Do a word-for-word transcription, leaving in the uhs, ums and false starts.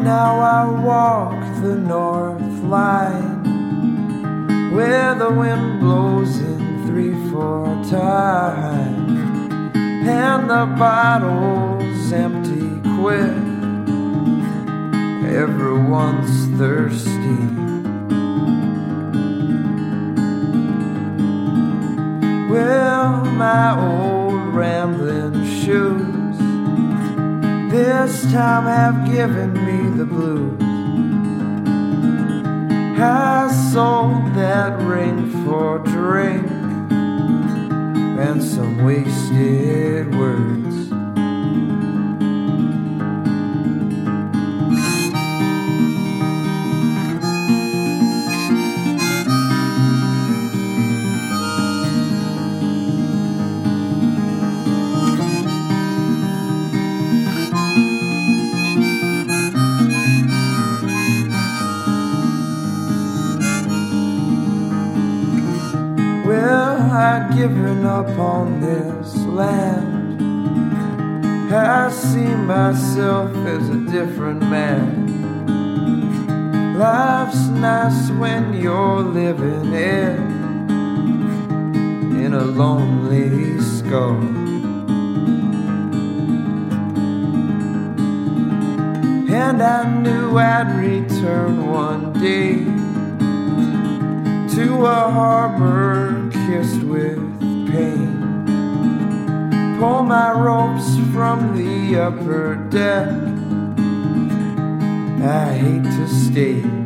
now I walk the north line, where the wind blows in three, four times, and the bottle's empty quick. Everyone's thirsty. Well, my old rambling shoes this time have given me the blues. I sold that ring for drink and some wasted words. Well, I'd given up on this land. I see myself as a different man. Life's nice when you're living it in a lonely skull. And I knew I'd return one day to a harbor kissed with pain, pull my ropes from the upper deck. I hate to stay